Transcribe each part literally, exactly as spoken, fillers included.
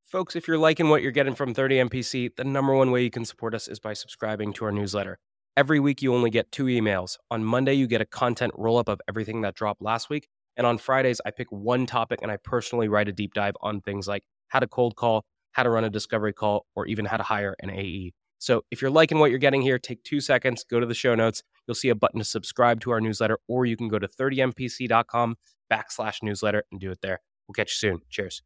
Folks, if you're liking what you're getting from thirty M P C, the number one way you can support us is by subscribing to our newsletter. Every week, you only get two emails. On Monday, you get a content roll-up of everything that dropped last week. And on Fridays, I pick one topic and I personally write a deep dive on things like how to cold call, how to run a discovery call, or even how to hire an A E. So if you're liking what you're getting here, take two seconds, go to the show notes. You'll see a button to subscribe to our newsletter, or you can go to thirty M P C dot com backslash newsletter and do it there. We'll catch you soon. Cheers.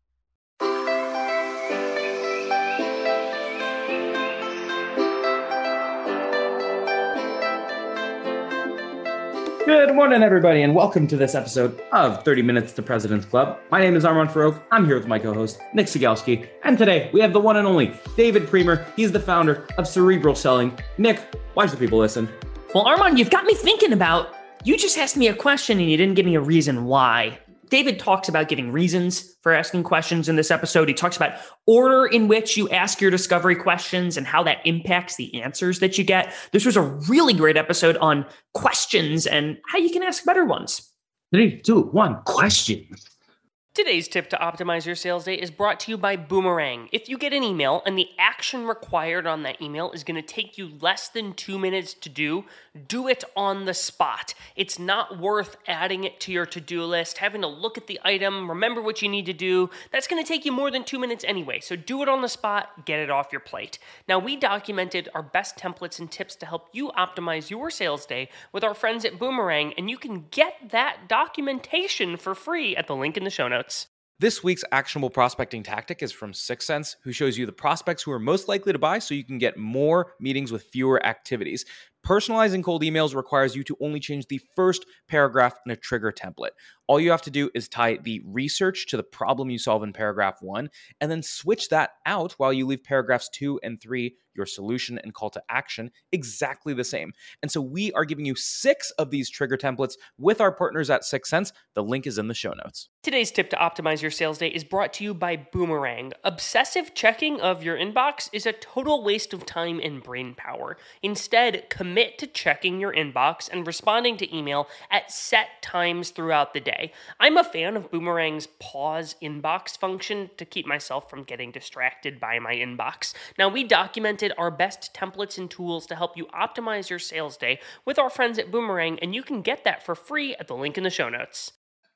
Good morning, everybody, and welcome to this episode of thirty minutes to President's Club. My name is Armand Farouk. I'm here with my co-host, Nick Sigalski. And today, we have the one and only David Priemer. He's the founder of Cerebral Selling. Nick, why should the people listen? Well, Armand, you've got me thinking about, you just asked me a question and you didn't give me a reason why. David talks about giving reasons for asking questions in this episode. He talks about order in which you ask your discovery questions and how that impacts the answers that you get. This was a really great episode on questions and how you can ask better ones. Three, two, one, questions. Today's tip to optimize your sales day is brought to you by Boomerang. If you get an email and the action required on that email is going to take you less than two minutes to do, do it on the spot. It's not worth adding it to your to-do list, having to look at the item, remember what you need to do. That's going to take you more than two minutes anyway, so do it on the spot, get it off your plate. Now, we documented our best templates and tips to help you optimize your sales day with our friends at Boomerang, and you can get that documentation for free at the link in the show notes. This week's actionable prospecting tactic is from Sixth Sense, who shows you the prospects who are most likely to buy so you can get more meetings with fewer activities. Personalizing cold emails requires you to only change the first paragraph in a trigger template. All you have to do is tie the research to the problem you solve in paragraph one, and then switch that out while you leave paragraphs two and three, your solution and call to action, exactly the same. And so we are giving you six of these trigger templates with our partners at Sixth Sense. The link is in the show notes. Today's tip to optimize your sales day is brought to you by Boomerang. Obsessive checking of your inbox is a total waste of time and brain power. Instead, commit to checking your inbox and responding to email at set times throughout the day. I'm a fan of Boomerang's pause inbox function to keep myself from getting distracted by my inbox. Now, we documented our best templates and tools to help you optimize your sales day with our friends at Boomerang, and you can get that for free at the link in the show notes.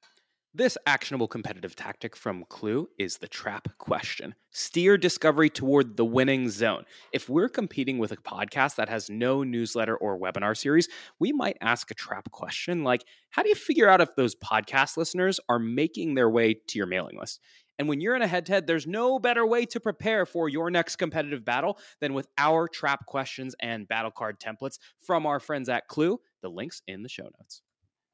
This actionable competitive tactic from Clue is the trap question. Steer discovery toward the winning zone. If we're competing with a podcast that has no newsletter or webinar series, we might ask a trap question like, how do you figure out if those podcast listeners are making their way to your mailing list? And when you're in a head-to-head, there's no better way to prepare for your next competitive battle than with our trap questions and battle card templates from our friends at Clue. The link's in the show notes.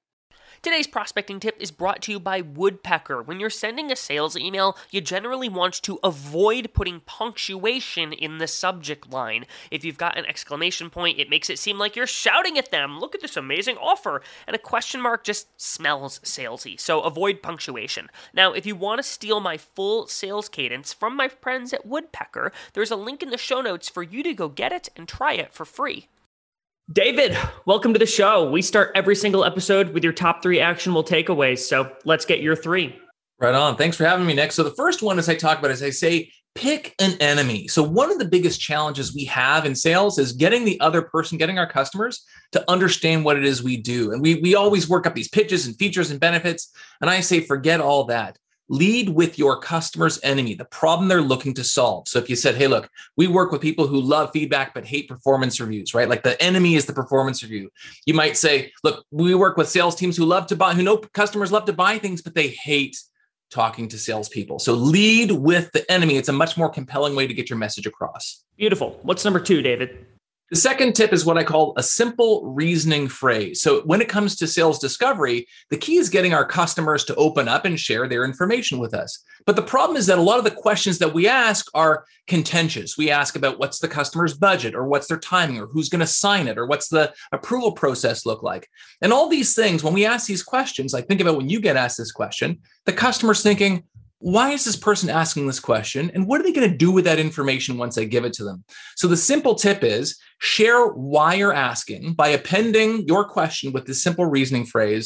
Today's prospecting tip is brought to you by Woodpecker. When you're sending a sales email, you generally want to avoid putting punctuation in the subject line. If you've got an exclamation point, it makes it seem like you're shouting at them, look at this amazing offer, and a question mark just smells salesy, so avoid punctuation. Now, if you want to steal my full sales cadence from my friends at Woodpecker, there's a link in the show notes for you to go get it and try it for free. David, welcome to the show. We start every single episode with your top three actionable takeaways. So let's get your three. Right on. Thanks for having me, Nick. So the first one, as I talk about, is I say, pick an enemy. So one of the biggest challenges we have in sales is getting the other person, getting our customers to understand what it is we do. And we, we always work up these pitches and features and benefits. And I say, forget all that. Lead with your customer's enemy, the problem they're looking to solve. So if you said, hey, look, we work with people who love feedback but hate performance reviews, right? Like the enemy is the performance review. You might say, look, we work with sales teams who love to buy, who know customers love to buy things, but they hate talking to salespeople. So lead with the enemy. It's a much more compelling way to get your message across. Beautiful. What's number two, David? The second tip is what I call a simple reasoning phrase. So when it comes to sales discovery, the key is getting our customers to open up and share their information with us. But the problem is that a lot of the questions that we ask are contentious. We ask about what's the customer's budget, or what's their timing, or who's going to sign it, or what's the approval process look like. And all these things, when we ask these questions, like think about when you get asked this question, the customer's thinking, why is this person asking this question? And what are they going to do with that information once I give it to them? So the simple tip is share why you're asking by appending your question with this simple reasoning phrase.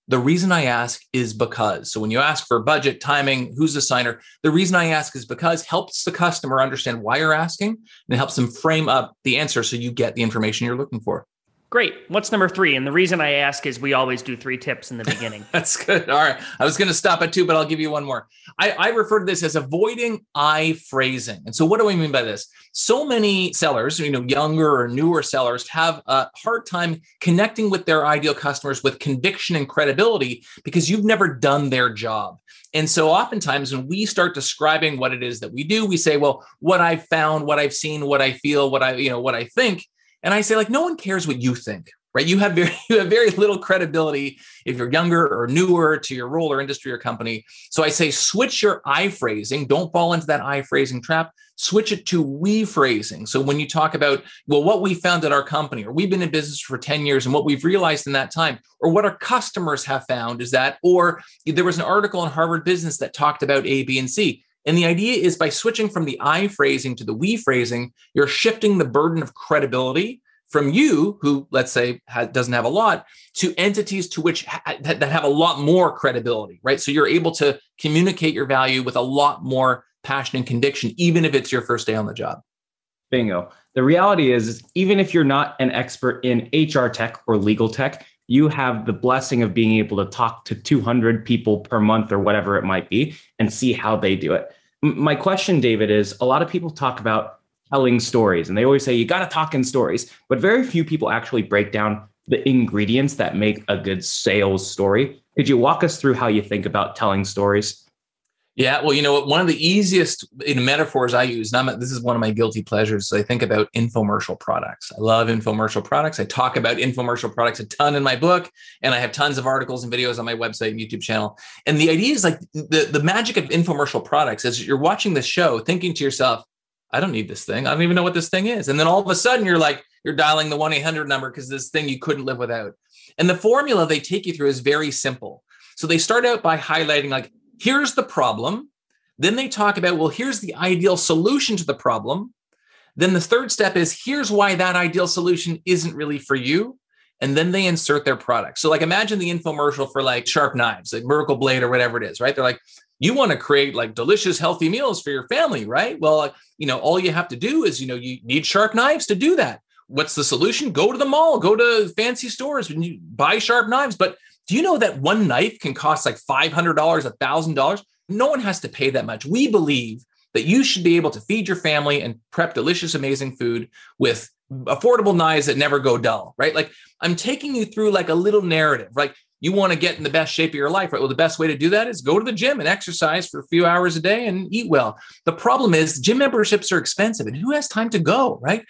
The reason I ask is because. So when you ask for budget, timing, who's the signer, the reason I ask is because helps the customer understand why you're asking, and it helps them frame up the answer so you get the information you're looking for. Great. What's number three? And the reason I ask is we always do three tips in the beginning. That's good. All right. I was going to stop at two, but I'll give you one more. I, I refer to this as avoiding I phrasing. And so what do I mean by this? So many sellers, you know, younger or newer sellers have a hard time connecting with their ideal customers with conviction and credibility because you've never done their job. And so oftentimes when we start describing what it is that we do, we say, well, what I've found, what I've seen, what I feel, what I, you know, what I think. And I say, like, no one cares what you think, right? You have very, you have very little credibility if you're younger or newer to your role or industry or company. So I say, switch your I phrasing. Don't fall into that I phrasing trap. Switch it to we phrasing. So when you talk about, well, what we found at our company, or we've been in business for ten years and what we've realized in that time, or what our customers have found is that, or there was an article in Harvard Business that talked about A, B, and C. And the idea is by switching from the I phrasing to the we phrasing, you're shifting the burden of credibility from you, who, let's say, has, doesn't have a lot, to entities to which ha- that have a lot more credibility, right? So you're able to communicate your value with a lot more passion and conviction, even if it's your first day on the job. Bingo. The reality is, is even if you're not an expert in H R tech or legal tech, you have the blessing of being able to talk to two hundred people per month or whatever it might be and see how they do it. M- my question, David, is a lot of people talk about telling stories and they always say, you got to talk in stories, but very few people actually break down the ingredients that make a good sales story. Could you walk us through how you think about telling stories? Yeah, well, you know, one of the easiest in metaphors I use, and I'm, this is one of my guilty pleasures, I think about infomercial products. I love infomercial products. I talk about infomercial products a ton in my book, and I have tons of articles and videos on my website and YouTube channel. And the idea is like the, the magic of infomercial products is you're watching this show thinking to yourself, I don't need this thing. I don't even know what this thing is. And then all of a sudden you're like, you're dialing the one eight hundred number because this thing you couldn't live without. And the formula they take you through is very simple. So they start out by highlighting like, here's the problem. Then they talk about, well, here's the ideal solution to the problem. Then the third step is, here's why that ideal solution isn't really for you. And then they insert their product. So like, imagine the infomercial for like sharp knives, like Miracle Blade or whatever it is, right? They're like, you want to create like delicious, healthy meals for your family, right? Well, like, you know, all you have to do is, you know, you need sharp knives to do that. What's the solution? Go to the mall, go to fancy stores and you buy sharp knives. But do you know that one knife can cost like five hundred dollars, one thousand dollars? No one has to pay that much. We believe that you should be able to feed your family and prep delicious, amazing food with affordable knives that never go dull, right? Like I'm taking you through like a little narrative, like you want to get in the best shape of your life, right? Well, the best way to do that is go to the gym and exercise for a few hours a day and eat well. The problem is gym memberships are expensive and who has time to go, right?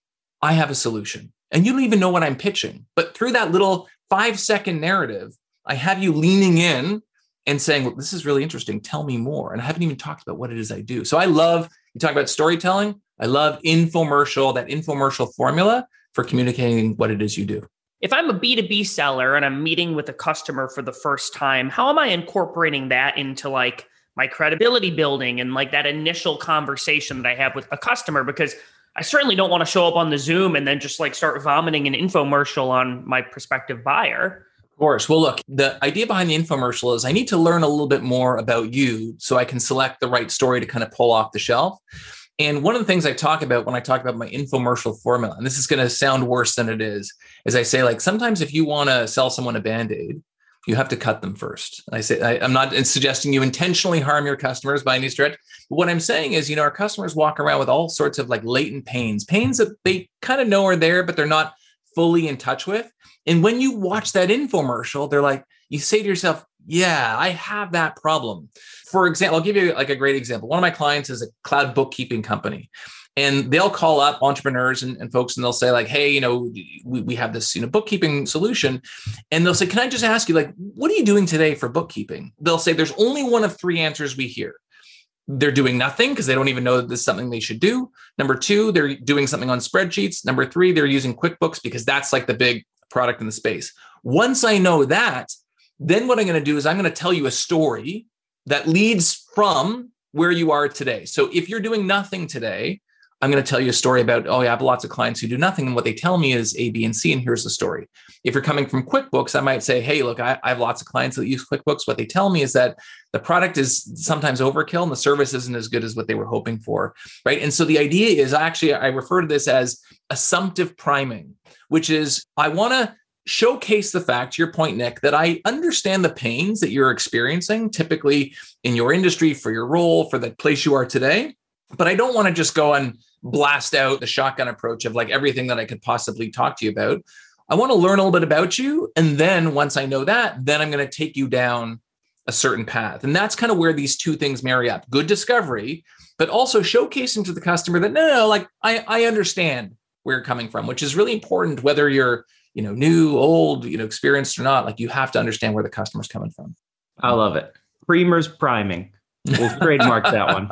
I have a solution and you don't even know what I'm pitching, but through that little five second narrative, I have you leaning in and saying, well, this is really interesting. Tell me more. And I haven't even talked about what it is I do. So I love, you talk about storytelling. I love infomercial, that infomercial formula for communicating what it is you do. If I'm a B two B seller and I'm meeting with a customer for the first time, how am I incorporating that into like my credibility building and like that initial conversation that I have with a customer? Because I certainly don't want to show up on the Zoom and then just like start vomiting an infomercial on my prospective buyer. Of course. Well, look, the idea behind the infomercial is I need to learn a little bit more about you so I can select the right story to kind of pull off the shelf. And one of the things I talk about when I talk about my infomercial formula, and this is going to sound worse than it is, is I say, like, sometimes if you want to sell someone a Band-Aid, you have to cut them first. I say, I, I'm not suggesting you intentionally harm your customers by any stretch. But what I'm saying is, you know, our customers walk around with all sorts of like latent pains, pains that they kind of know are there, but they're not fully in touch with. And when you watch that infomercial, they're like, you say to yourself, yeah, I have that problem. For example, I'll give you like a great example. One of my clients is a cloud bookkeeping company. And they'll call up entrepreneurs and, and folks and they'll say like, hey, you know, we, we have this, you know, bookkeeping solution. And they'll say, can I just ask you, like, what are you doing today for bookkeeping? They'll say there's only one of three answers we hear. They're doing nothing because they don't even know that this is something they should do. Number two, they're doing something on spreadsheets. Number three, they're using QuickBooks because that's like the big product in the space. Once I know that, then what I'm going to do is I'm going to tell you a story that leads from where you are today. So if you're doing nothing today, I'm going to tell you a story about, oh, yeah, I have lots of clients who do nothing. And what they tell me is A, B, and C. And here's the story. If you're coming from QuickBooks, I might say, hey, look, I, I have lots of clients that use QuickBooks. What they tell me is that the product is sometimes overkill and the service isn't as good as what they were hoping for, right? And so the idea is actually, I refer to this as assumptive priming, which is I want to showcase the fact, to your point, Nick, that I understand the pains that you're experiencing, typically in your industry, for your role, for the place you are today. But I don't want to just go and blast out the shotgun approach of like everything that I could possibly talk to you about. I want to learn a little bit about you. And then once I know that, then I'm going to take you down a certain path. And that's kind of where these two things marry up. Good discovery, but also showcasing to the customer that, no, no, like I, I understand where you're coming from, which is really important, whether you're, you know, new, old, you know, experienced or not. Like you have to understand where the customer's coming from. I love it. Primers priming. We'll trademark that one.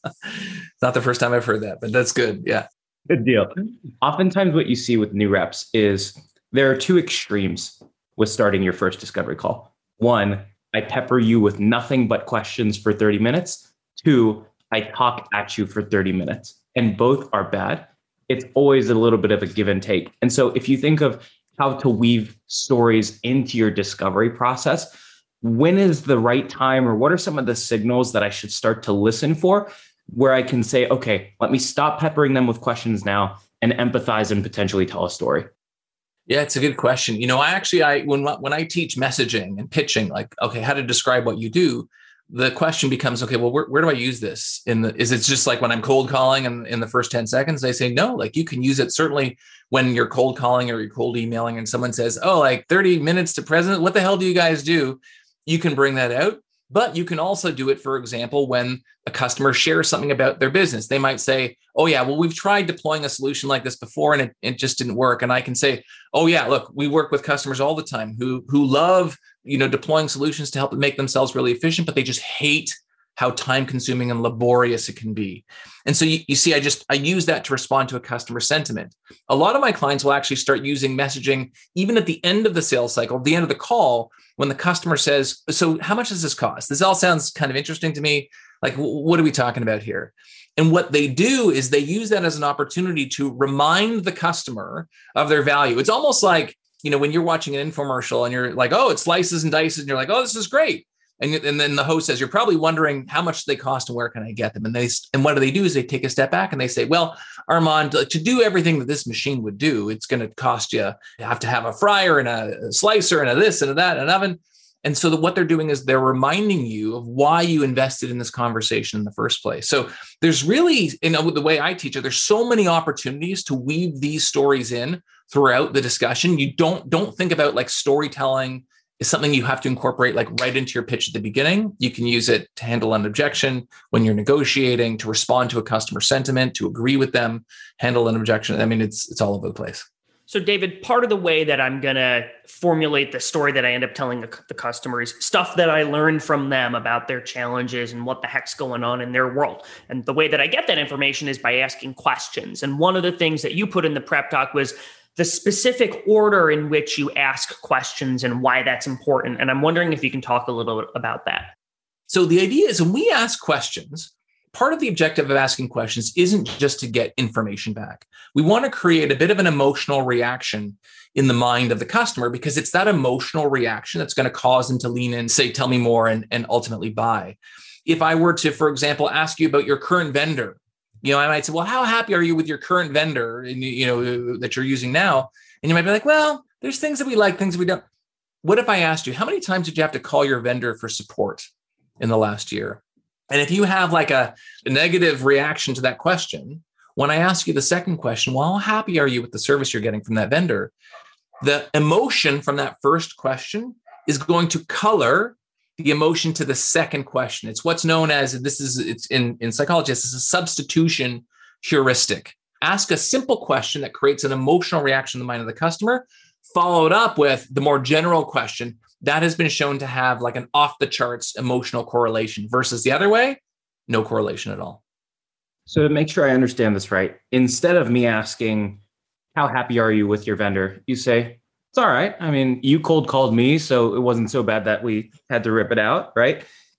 It's not the first time I've heard that, but that's good. Yeah. Good deal. Oftentimes what you see with new reps is there are two extremes with starting your first discovery call. One, I pepper you with nothing but questions for thirty minutes. Two, I talk at you for thirty minutes. And both are bad. It's always a little bit of a give and take. And so if you think of how to weave stories into your discovery process, when is the right time, or what are some of the signals that I should start to listen for where I can say, okay, let me stop peppering them with questions now and empathize and potentially tell a story? Yeah, it's a good question. You know, I actually, I when when I teach messaging and pitching, like, okay, how to describe what you do, the question becomes, okay, well, where, where do I use this? In the is it just like when I'm cold calling and in the first ten seconds? I say, no, like you can use it certainly when you're cold calling or you're cold emailing and someone says, oh, like thirty minutes to president, what the hell do you guys do? You can bring that out, but you can also do it, for example, when a customer shares something about their business. They might say, oh yeah, well, we've tried deploying a solution like this before and it, it just didn't work. And I can say, oh yeah, look, we work with customers all the time who, who love, you know, deploying solutions to help them make themselves really efficient, but they just hate how time consuming and laborious it can be. And so you, you see, I just, I use that to respond to a customer sentiment. A lot of my clients will actually start using messaging, even at the end of the sales cycle, the end of the call, when the customer says, so how much does this cost? This all sounds kind of interesting to me. Like, what are we talking about here? And what they do is they use that as an opportunity to remind the customer of their value. It's almost like, you know, when you're watching an infomercial and you're like, oh, it slices and dices, and you're like, oh, this is great. And, and then the host says, you're probably wondering how much they cost and where can I get them? And they and what do they do is they take a step back and they say, well, Armand, to do everything that this machine would do, it's going to cost you, you have to have a fryer and a slicer and a this and a that and an oven. And so the, what they're doing is they're reminding you of why you invested in this conversation in the first place. So there's really, you know, the way I teach it, there's so many opportunities to weave these stories in throughout the discussion. You don't, don't think about like storytelling is something you have to incorporate like right into your pitch at the beginning. You can use it to handle an objection when you're negotiating, to respond to a customer sentiment, to agree with them, handle an objection. I mean, it's it's all over the place. So David, part of the way that I'm going to formulate the story that I end up telling the, the customer is stuff that I learned from them about their challenges and what the heck's going on in their world. And the way that I get that information is by asking questions. And one of the things that you put in the prep talk was the specific order in which you ask questions and why that's important. And I'm wondering if you can talk a little bit about that. So the idea is when we ask questions, part of the objective of asking questions isn't just to get information back. We want to create a bit of an emotional reaction in the mind of the customer, because it's that emotional reaction that's going to cause them to lean in, say, tell me more, and, and ultimately buy. If I were to, for example, ask you about your current vendor, you know, I might say, well, how happy are you with your current vendor, and you know, that you're using now? And you might be like, well, there's things that we like, things that we don't. What if I asked you, how many times did you have to call your vendor for support in the last year? And if you have like a, a negative reaction to that question, when I ask you the second question, well, how happy are you with the service you're getting from that vendor? The emotion from that first question is going to color the emotion to the second question. It's what's known as, this is, it's in, in psychology, it's a substitution heuristic. Ask a simple question that creates an emotional reaction in the mind of the customer, followed up with the more general question that has been shown to have like an off the charts emotional correlation, versus the other way, no correlation at all. So to make sure I understand this right, instead of me asking, how happy are you with your vendor? You say, it's all right. I mean, you cold called me, so it wasn't so bad that we had to rip it out, right?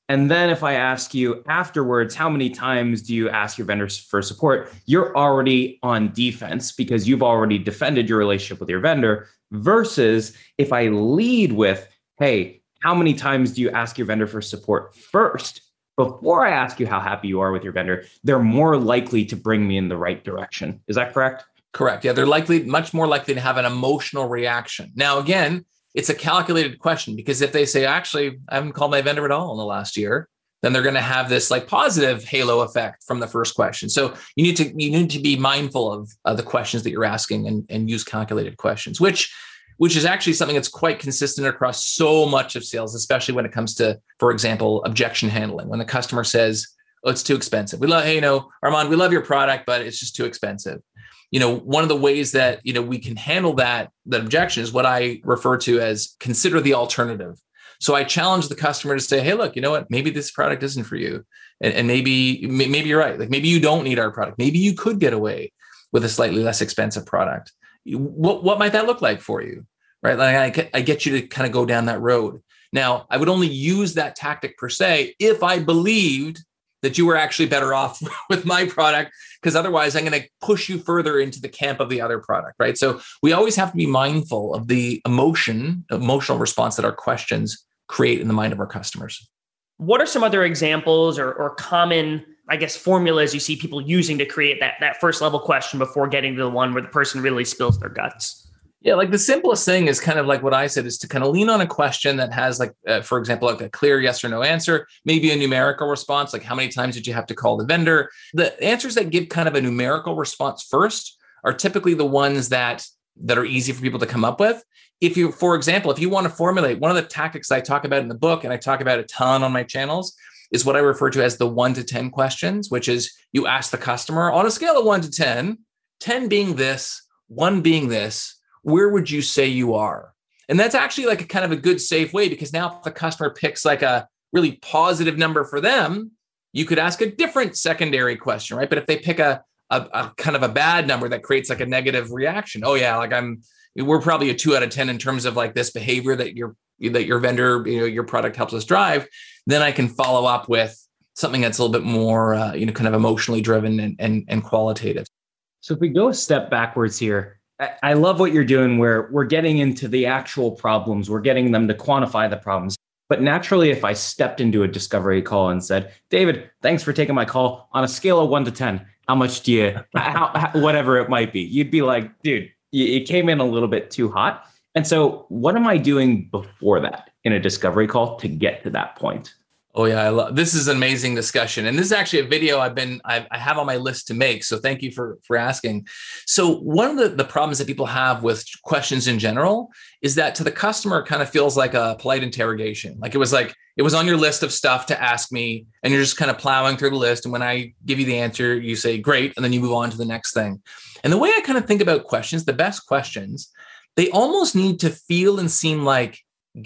And then if I ask you afterwards, how many times do you ask your vendors for support? You're already on defense because you've already defended your relationship with your vendor, versus if I lead with, hey, how many times do you ask your vendor for support first? Before I ask you how happy you are with your vendor, they're more likely to bring me in the right direction. Is that correct? Correct. Yeah, they're likely, much more likely to have an emotional reaction. Now, again, it's a calculated question, because if they say, actually, I haven't called my vendor at all in the last year, then they're going to have this like positive halo effect from the first question. So you need to you need to be mindful of uh, the questions that you're asking, and, and use calculated questions, which which is actually something that's quite consistent across so much of sales, especially when it comes to, for example, objection handling. When the customer says, oh, it's too expensive. We love, hey, you know, Armand, we love your product, but it's just too expensive. You know, one of the ways that, you know, we can handle that, that objection is what I refer to as consider the alternative. So I challenge the customer to say, hey, look, you know what, maybe this product isn't for you. And, and maybe, maybe you're right. Like maybe you don't need our product. Maybe you could get away with a slightly less expensive product. What, what might that look like for you? Right? Like I, I get you to kind of go down that road. Now, I would only use that tactic per se if I believed that you were actually better off with my product, because otherwise I'm going to push you further into the camp of the other product, right? So we always have to be mindful of the emotion, emotional response that our questions create in the mind of our customers. What are some other examples or, or common, I guess, formulas you see people using to create that, that first level question before getting to the one where the person really spills their guts? Yeah, like the simplest thing is kind of like what I said, is to kind of lean on a question that has like, uh, for example, like a clear yes or no answer, maybe a numerical response, like how many times did you have to call the vendor? The answers that give kind of a numerical response first are typically the ones that, that are easy for people to come up with. If you, for example, if you want to formulate, one of the tactics I talk about in the book, and I talk about a ton on my channels, is what I refer to as the one to ten questions, which is you ask the customer on a scale of one to ten, ten being this, one being this, where would you say you are? And that's actually like a kind of a good, safe way, because now if the customer picks like a really positive number for them, you could ask a different secondary question, right? But if they pick a, a, a kind of a bad number that creates like a negative reaction, oh yeah, like I'm, we're probably a two out of ten in terms of like this behavior that your, that your vendor, you know, your product helps us drive, then I can follow up with something that's a little bit more, uh, you know, kind of emotionally driven and, and, and qualitative. So if we go a step backwards here, I love what you're doing where we're getting into the actual problems. We're getting them to quantify the problems. But naturally, if I stepped into a discovery call and said, David, thanks for taking my call, on a scale of one to ten, how much do you, how, how, whatever it might be, you'd be like, dude, it came in a little bit too hot. And so what am I doing before that in a discovery call to get to that point? Oh yeah, I love this. Is an amazing discussion, and this is actually a video I've been I've, I have on my list to make. So thank you for for asking. So one of the, the problems that people have with questions in general is that to the customer it kind of feels like a polite interrogation. Like it was like it was on your list of stuff to ask me, and you're just kind of plowing through the list. And when I give you the answer, you say great, and then you move on to the next thing. And the way I kind of think about questions, the best questions, they almost need to feel and seem like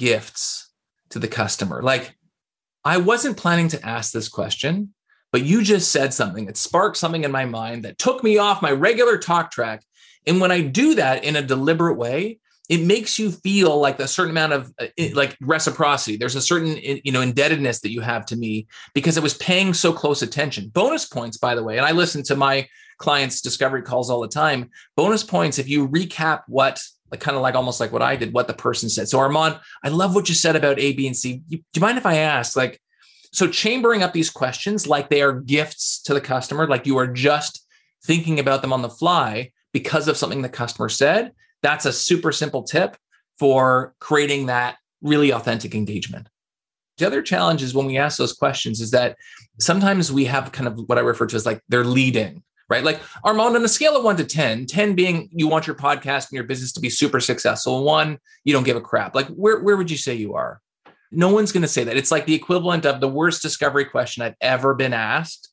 gifts to the customer. Like, I wasn't planning to ask this question, but you just said something that sparked something in my mind that took me off my regular talk track. And when I do that in a deliberate way, it makes you feel like a certain amount of uh, like reciprocity. There's a certain, you know, indebtedness that you have to me because I was paying so close attention. Bonus points, by the way, and I listen to my clients' discovery calls all the time. Bonus points, if you recap what, like kind of like almost like what I did, what the person said. So Armand, I love what you said about A, B, and C. Do you mind if I ask, like, so chambering up these questions like they are gifts to the customer, like you are just thinking about them on the fly because of something the customer said, that's a super simple tip for creating that really authentic engagement. The other challenge is when we ask those questions is that sometimes we have kind of what I refer to as like they're leading. Right? Like Armand, on a scale of one to ten, ten being you want your podcast and your business to be super successful. One, you don't give a crap. Like where, where would you say you are? No one's going to say that. It's like the equivalent of the worst discovery question I've ever been asked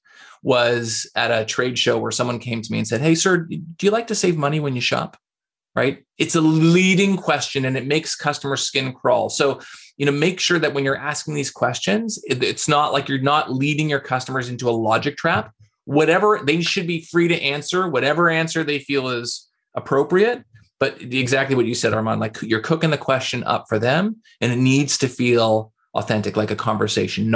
was at a trade show where someone came to me and said, hey, sir, do you like to save money when you shop? Right? It's a leading question and it makes customer skin crawl. So, you know, make sure that when you're asking these questions, it, it's not like you're not leading your customers into a logic trap. Whatever, they should be free to answer, whatever answer they feel is appropriate. But exactly what you said, Armand, like you're cooking the question up for them and it needs to feel authentic, like a conversation, not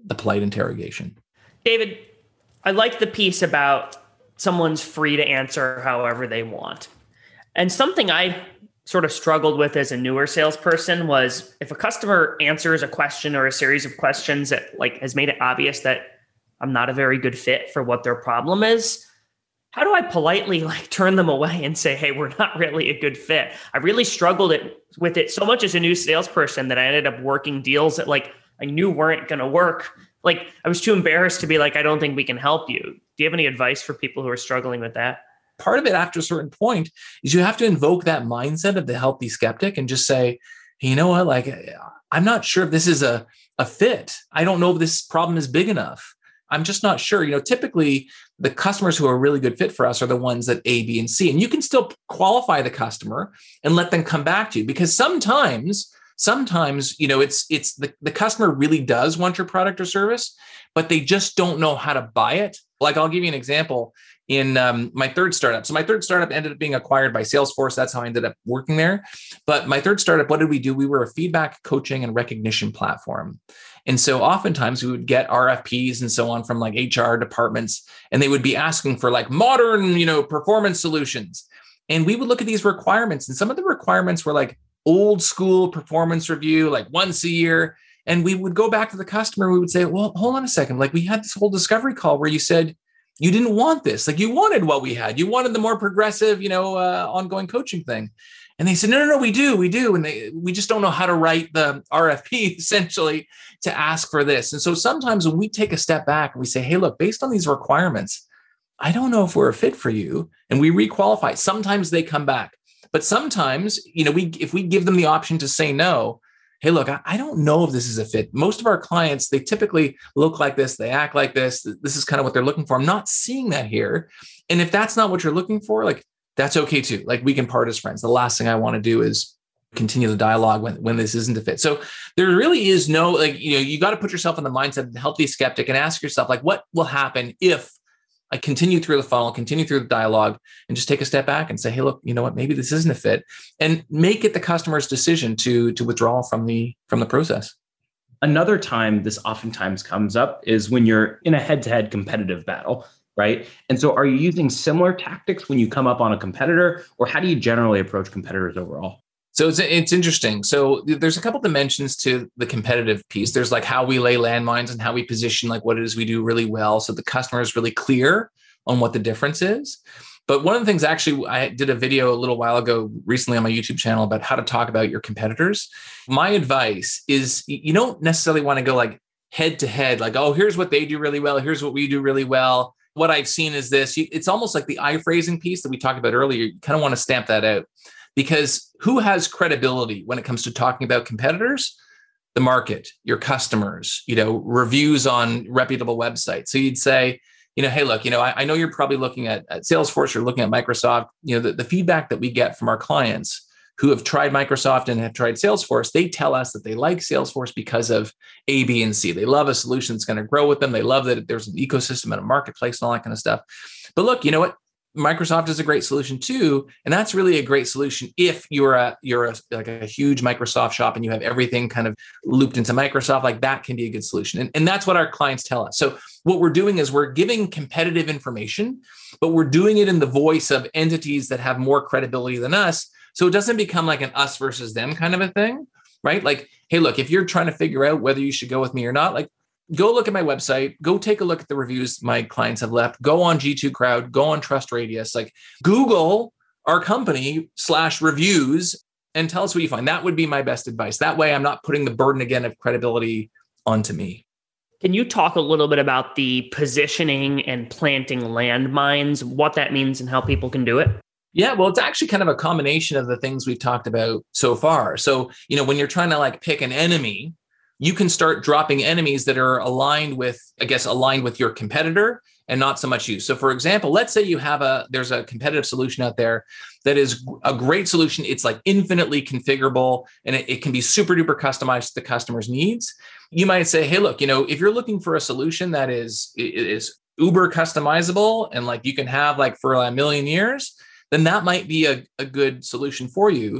the polite interrogation. David, I like the piece about someone's free to answer however they want. And something I sort of struggled with as a newer salesperson was if a customer answers a question or a series of questions that like has made it obvious that I'm not a very good fit for what their problem is, how do I politely like turn them away and say, hey, we're not really a good fit? I really struggled it, with it so much as a new salesperson that I ended up working deals that like I knew weren't going to work. Like I was too embarrassed to be like, I don't think we can help you. Do you have any advice for people who are struggling with that? Part of it after a certain point is you have to invoke that mindset of the healthy skeptic and just say, hey, you know what, like, I'm not sure if this is a, a fit. I don't know if this problem is big enough. I'm just not sure. You know, typically the customers who are a really good fit for us are the ones that A, B, and C. And you can still qualify the customer and let them come back to you because sometimes, sometimes, you know, it's, it's the, the customer really does want your product or service, but they just don't know how to buy it. Like I'll give you an example. In um, my third startup. So my third startup ended up being acquired by Salesforce. That's how I ended up working there. But my third startup, what did we do? We were a feedback, coaching, and recognition platform. And so oftentimes we would get R F Ps and so on from like H R departments, and they would be asking for like modern, you know, performance solutions. And we would look at these requirements, and some of the requirements were like old school performance review, like once a year. And we would go back to the customer. We would say, well, hold on a second. Like we had this whole discovery call where you said, you didn't want this. Like you wanted what we had. You wanted the more progressive, you know, uh, ongoing coaching thing. And they said, no, no, no, we do, we do. And they, we just don't know how to write the R F P essentially to ask for this. And so sometimes when we take a step back and we say, hey, look, based on these requirements, I don't know if we're a fit for you. And we requalify. Sometimes they come back, but sometimes, you know, we, if we give them the option to say no, hey, look, I don't know if this is a fit. Most of our clients, they typically look like this. They act like this. This is kind of what they're looking for. I'm not seeing that here. And if that's not what you're looking for, like, that's okay too. Like we can part as friends. The last thing I want to do is continue the dialogue when, when this isn't a fit. So there really is no, like, you know, you got to put yourself in the mindset of the healthy skeptic and ask yourself, like, what will happen if I continue through the funnel, continue through the dialogue, and just take a step back and say, hey, look, you know what, maybe this isn't a fit, and make it the customer's decision to, to withdraw from the, from the process. Another time this oftentimes comes up is when you're in a head-to-head competitive battle, right? And so are you using similar tactics when you come up on a competitor, or how do you generally approach competitors overall? So it's it's interesting. So there's a couple dimensions to the competitive piece. There's like how we lay landmines and how we position like what it is we do really well. So the customer is really clear on what the difference is. But one of the things, actually, I did a video a little while ago recently on my YouTube channel about how to talk about your competitors. My advice is you don't necessarily want to go like head to head, like, oh, here's what they do really well. Here's what we do really well. What I've seen is this. It's almost like the eye phrasing piece that we talked about earlier. You kind of want to stamp that out. Because who has credibility when it comes to talking about competitors? The market, your customers, you know, reviews on reputable websites. So you'd say, you know, hey, look, you know, I, I know you're probably looking at, at Salesforce, you're looking at Microsoft. You know, the, the feedback that we get from our clients who have tried Microsoft and have tried Salesforce, they tell us that they like Salesforce because of A, B, and C. They love a solution that's going to grow with them. They love that there's an ecosystem and a marketplace and all that kind of stuff. But look, you know what? Microsoft is a great solution too, and that's really a great solution if you're a you're a, like a huge Microsoft shop and you have everything kind of looped into Microsoft. Like that can be a good solution, and and that's what our clients tell us. So what we're doing is we're giving competitive information, but we're doing it in the voice of entities that have more credibility than us. So it doesn't become like an us versus them kind of a thing, right? Like, hey, look, if you're trying to figure out whether you should go with me or not, like, go look at my website, go take a look at the reviews my clients have left, go on G two Crowd, go on Trust Radius, like Google our company slash reviews and tell us what you find. That would be my best advice. That way I'm not putting the burden again of credibility onto me. Can you talk a little bit about the positioning and planting landmines, what that means and how people can do it? Yeah, well, it's actually kind of a combination of the things we've talked about so far. So, you know, when you're trying to like pick an enemy, you can start dropping enemies that are aligned with, I guess, aligned with your competitor and not so much you. So for example, let's say you have a, there's a competitive solution out there that is a great solution. It's like infinitely configurable and it, it can be super duper customized to the customer's needs. You might say, hey, look, you know, if you're looking for a solution that is, is uber customizable and like you can have like for a million years, then that might be a, a good solution for you.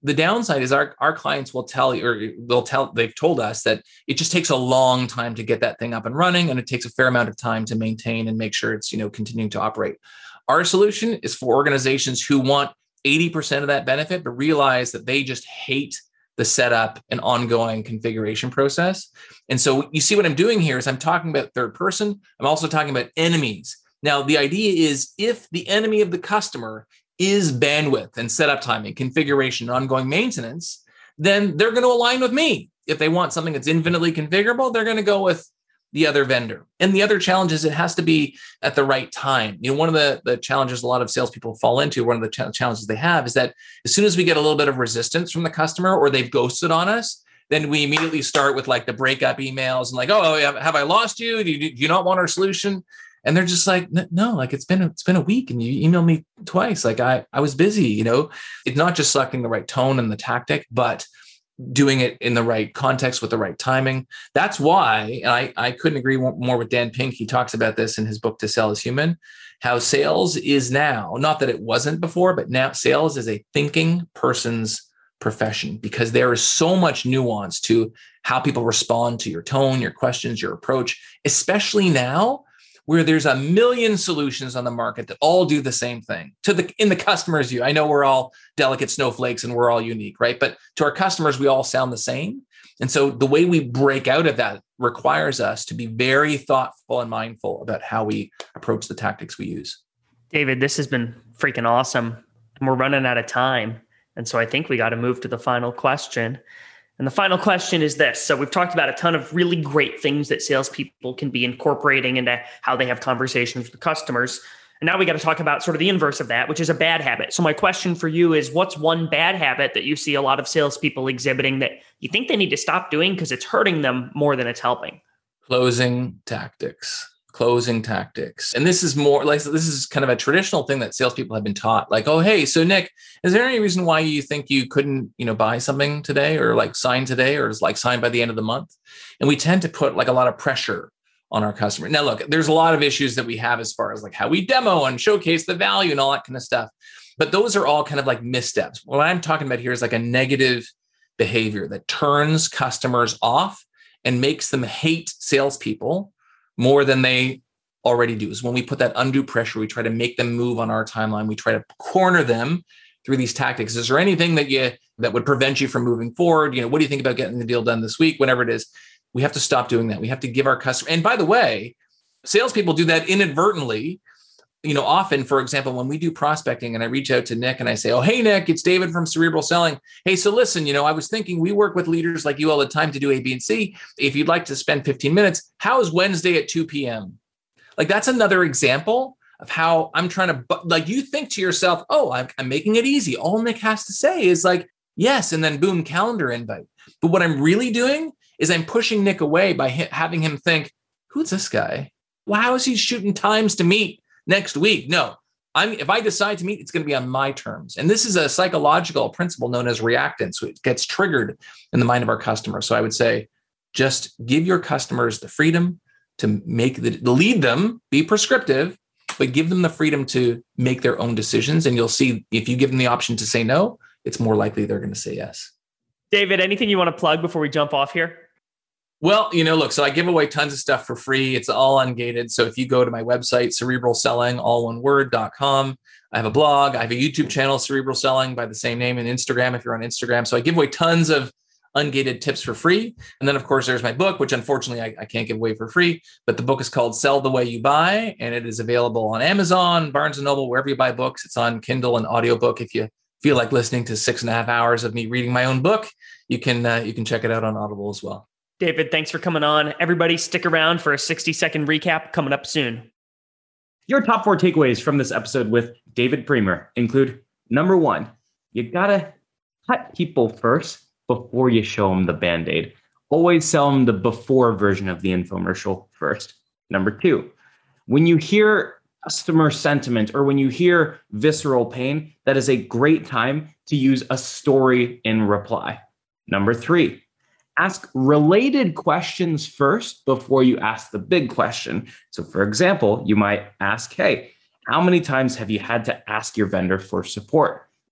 the downside is our, our clients will tell you, or they'll tell, they've told us that it just takes a long time to get that thing up and running. And it takes a fair amount of time to maintain and make sure it's, you know, continuing to operate. Our solution is for organizations who want eighty percent of that benefit, but realize that they just hate the setup and ongoing configuration process. And so you see what I'm doing here is I'm talking about third person. I'm also talking about enemies. Now, the idea is if the enemy of the customer is bandwidth and setup timing, configuration, and ongoing maintenance, then they're going to align with me. If they want something that's infinitely configurable, they're going to go with the other vendor. And the other challenge is it has to be at the right time. You know, one of the, the challenges a lot of salespeople fall into, one of the ch- challenges they have is that as soon as we get a little bit of resistance from the customer or they've ghosted on us, then we immediately start with like the breakup emails and like, oh, have I lost you? Do you, do you not want our solution? And they're just like, no, like it's been, a, it's been a week and you emailed me twice. Like I, I was busy, you know, it's not just selecting the right tone and the tactic, but doing it in the right context with the right timing. That's why, and I, I couldn't agree more with Dan Pink. He talks about this in his book, To Sell is Human, how sales is now, not that it wasn't before, but now sales is a thinking person's profession because there is so much nuance to how people respond to your tone, your questions, your approach, especially now where there's a million solutions on the market that all do the same thing to the in the customer's view. I know we're all delicate snowflakes and we're all unique, right? But to our customers, we all sound the same. And so the way we break out of that requires us to be very thoughtful and mindful about how we approach the tactics we use. David, this has been freaking awesome. And we're running out of time. And so I think we got to move to the final question. And the final question is this. So we've talked about a ton of really great things that salespeople can be incorporating into how they have conversations with customers. And now we got to talk about sort of the inverse of that, which is a bad habit. So my question for you is, what's one bad habit that you see a lot of salespeople exhibiting that you think they need to stop doing because it's hurting them more than it's helping? Closing tactics. Closing tactics. And this is more like, this is kind of a traditional thing that salespeople have been taught. Like, oh, hey, so Nick, is there any reason why you think you couldn't, you know, buy something today or like sign today or is like signed by the end of the month? And we tend to put like a lot of pressure on our customer. Now, look, there's a lot of issues that we have as far as like how we demo and showcase the value and all that kind of stuff. But those are all kind of like missteps. What I'm talking about here is like a negative behavior that turns customers off and makes them hate salespeople more than they already do. Is when we put that undue pressure, we try to make them move on our timeline. We try to corner them through these tactics. Is there anything that you that would prevent you from moving forward? You know, what do you think about getting the deal done this week? Whatever it is, we have to stop doing that. We have to give our customer. And by the way, salespeople do that inadvertently. You know, often, for example, when we do prospecting and I reach out to Nick and I say, oh, hey, Nick, it's David from Cerebral Selling. Hey, so listen, you know, I was thinking we work with leaders like you all the time to do A, B, and C. If you'd like to spend fifteen minutes, how is Wednesday at two p.m.? Like, that's another example of how I'm trying to, like, you think to yourself, oh, I'm, I'm making it easy. All Nick has to say is like, yes, and then boom, calendar invite. But what I'm really doing is I'm pushing Nick away by ha- having him think, who's this guy? Well, how is he shooting times to meet next week? No, I'm, if I decide to meet, it's going to be on my terms. And this is a psychological principle known as reactance. So it gets triggered in the mind of our customers. So I would say, just give your customers the freedom to make the, lead them, be prescriptive, but give them the freedom to make their own decisions. And you'll see if you give them the option to say no, it's more likely they're going to say yes. David, anything you want to plug before we jump off here? Well, you know, look, so I give away tons of stuff for free. It's all ungated. So if you go to my website, cerebral selling, all one word, dot com, I have a blog. I have a YouTube channel, Cerebral Selling, by the same name, and Instagram if you're on Instagram. So I give away tons of ungated tips for free. And then, of course, there's my book, which unfortunately I, I can't give away for free. But the book is called Sell the Way You Buy, and it is available on Amazon, Barnes and Noble, wherever you buy books. It's on Kindle and audiobook. If you feel like listening to six and a half hours of me reading my own book, you can uh, you can check it out on Audible as well. David, thanks for coming on. Everybody stick around for a sixty second recap coming up soon. Your top four takeaways from this episode with David Priemer include, number one, you gotta cut people first before you show them the Band-Aid. Always sell them the before version of the infomercial first. Number two, when you hear customer sentiment or when you hear visceral pain, that is a great time to use a story in reply. Number three, ask related questions first before you ask the big question. So for example, you might ask, hey, how many times have you had to ask your vendor for support?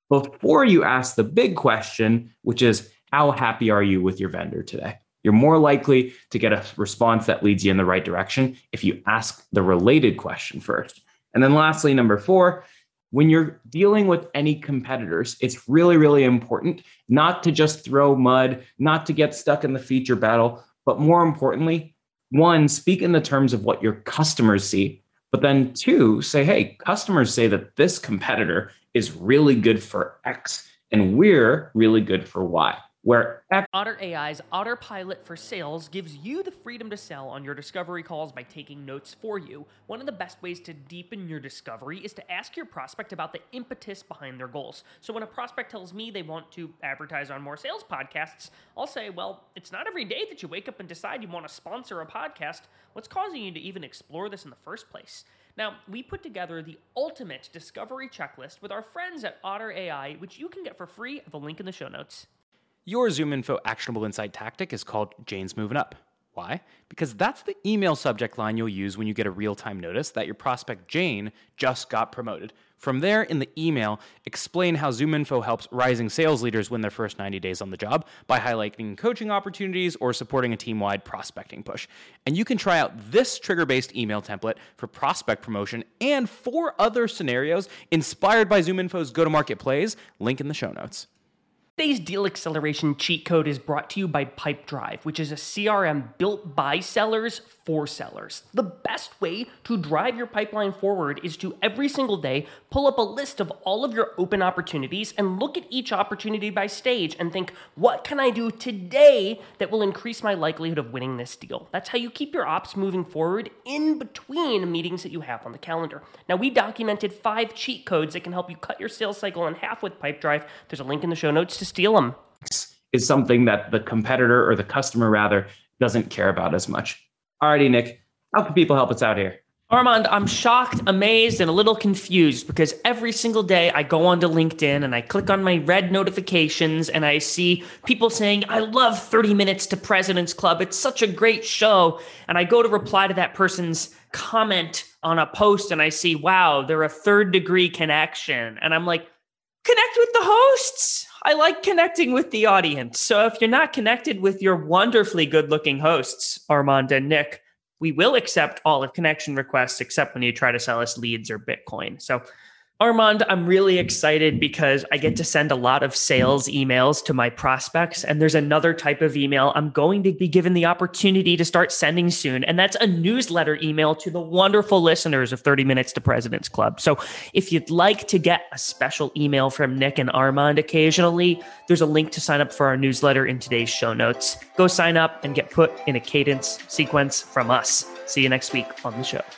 before you ask the big question, which is, how happy are you with your vendor today? You're more likely to get a response that leads you in the right direction if you ask the related question first. And then lastly, number four, when you're dealing with any competitors, it's really, really important not to just throw mud, not to get stuck in the feature battle, but more importantly, one, speak in the terms of what your customers see, but then two, say, hey, customers say that this competitor is really good for X and we're really good for Y. Where Otter A I's Autopilot for Sales gives you the freedom to sell on your discovery calls by taking notes for you. One of the best ways to deepen your discovery is to ask your prospect about the impetus behind their goals. So when a prospect tells me they want to advertise on more sales podcasts, I'll say, well, it's not every day that you wake up and decide you want to sponsor a podcast. What's causing you to even explore this in the first place? Now, we put together the ultimate discovery checklist with our friends at Otter A I, which you can get for free at the link in the show notes. Your ZoomInfo actionable insight tactic is called Jane's Moving Up. Why? Because that's the email subject line you'll use when you get a real-time notice that your prospect Jane just got promoted. From there, in the email, explain how ZoomInfo helps rising sales leaders win their first ninety days on the job by highlighting coaching opportunities or supporting a team-wide prospecting push. And you can try out this trigger-based email template for prospect promotion and four other scenarios inspired by ZoomInfo's go-to-market plays, link in the show notes. Today's deal acceleration cheat code is brought to you by Pipedrive, which is a C R M built by sellers for sellers. The best way to drive your pipeline forward is to every single day pull up a list of all of your open opportunities and look at each opportunity by stage and think, what can I do today that will increase my likelihood of winning this deal? That's how you keep your ops moving forward in between meetings that you have on the calendar. Now, we documented five cheat codes that can help you cut your sales cycle in half with Pipedrive. There's a link in the show notes to steal them. Is something that the competitor or the customer rather doesn't care about as much. Alrighty, Nick, how can people help us out here? Armand, I'm shocked, amazed, and a little confused because every single day I go onto LinkedIn and I click on my red notifications and I see people saying, I love thirty minutes to President's Club. It's such a great show. And I go to reply to that person's comment on a post and I see, wow, they're a third degree connection. And I'm like, connect with the hosts. I like connecting with the audience. So if you're not connected with your wonderfully good-looking hosts, Armand and Nick, we will accept all of connection requests except when you try to sell us leads or Bitcoin. So Armand, I'm really excited because I get to send a lot of sales emails to my prospects. And there's another type of email I'm going to be given the opportunity to start sending soon. And that's a newsletter email to the wonderful listeners of thirty minutes to President's Club. So if you'd like to get a special email from Nick and Armand occasionally, there's a link to sign up for our newsletter in today's show notes. Go sign up and get put in a cadence sequence from us. See you next week on the show.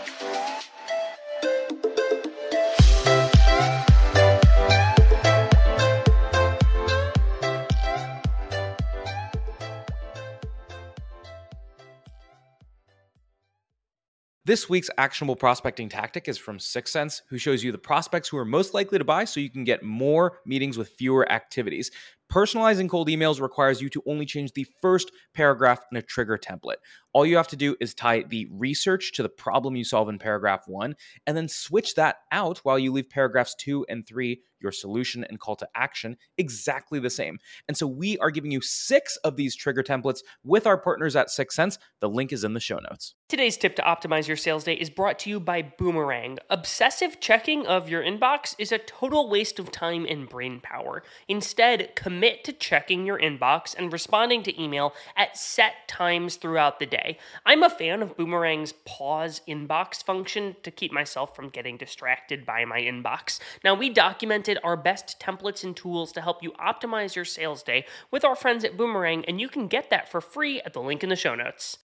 This week's actionable prospecting tactic is from Sixth Sense, who shows you the prospects who are most likely to buy so you can get more meetings with fewer activities. Personalizing cold emails requires you to only change the first paragraph in a trigger template. All you have to do is tie the research to the problem you solve in paragraph one, and then switch that out while you leave paragraphs two and three, your solution and call to action, exactly the same. And so we are giving you six of these trigger templates with our partners at Sixth Sense. The link is in the show notes. Today's tip to optimize your sales day is brought to you by Boomerang. Obsessive checking of your inbox is a total waste of time and brain power. Instead, commit to checking your inbox and responding to email at set times throughout the day. I'm a fan of Boomerang's pause inbox function to keep myself from getting distracted by my inbox. Now, we documented our best templates and tools to help you optimize your sales day with our friends at Boomerang, and you can get that for free at the link in the show notes.